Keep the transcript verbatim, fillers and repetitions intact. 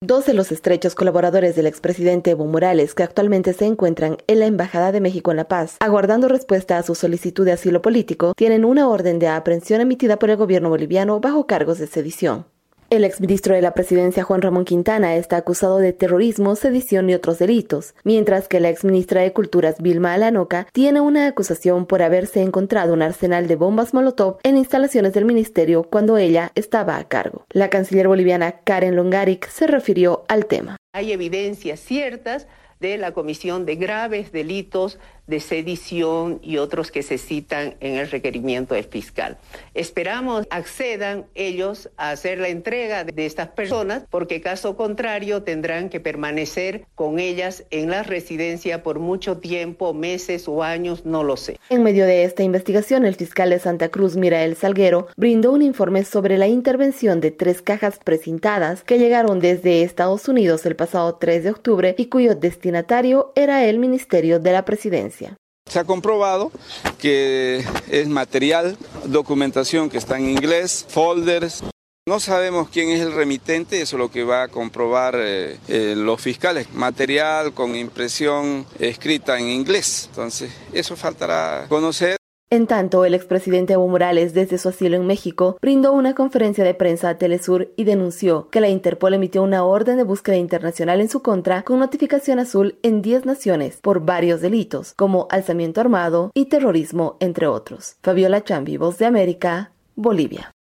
Dos de los estrechos colaboradores del expresidente Evo Morales, que actualmente se encuentran en la Embajada de México en La Paz, aguardando respuesta a su solicitud de asilo político, tienen una orden de aprehensión emitida por el gobierno boliviano bajo cargos de sedición. El exministro de la Presidencia, Juan Ramón Quintana, está acusado de terrorismo, sedición y otros delitos, mientras que la exministra de Culturas, Vilma Alanoca, tiene una acusación por haberse encontrado un arsenal de bombas Molotov en instalaciones del ministerio cuando ella estaba a cargo. La canciller boliviana, Karen Longaric, se refirió al tema. Hay evidencias ciertas de la comisión de graves delitos de sedición y otros que se citan en el requerimiento del fiscal. Esperamos accedan ellos a hacer la entrega de estas personas, porque caso contrario tendrán que permanecer con ellas en la residencia por mucho tiempo, meses o años, no lo sé. En medio de esta investigación, el fiscal de Santa Cruz, Mirael Salguero, brindó un informe sobre la intervención de tres cajas precintadas que llegaron desde Estados Unidos el pasado tres de octubre y cuyo destinatario era el Ministerio de la Presidencia. Se ha comprobado que es material, documentación que está en inglés, folders. No sabemos quién es el remitente, eso es lo que va a comprobar eh, eh, los fiscales. Material con impresión escrita en inglés, entonces eso faltará conocer. En tanto, el expresidente Evo Morales, desde su asilo en México, brindó una conferencia de prensa a Telesur y denunció que la Interpol emitió una orden de búsqueda internacional en su contra con notificación azul en diez naciones por varios delitos, como alzamiento armado y terrorismo, entre otros. Fabiola Chambi, Voz de América, Bolivia.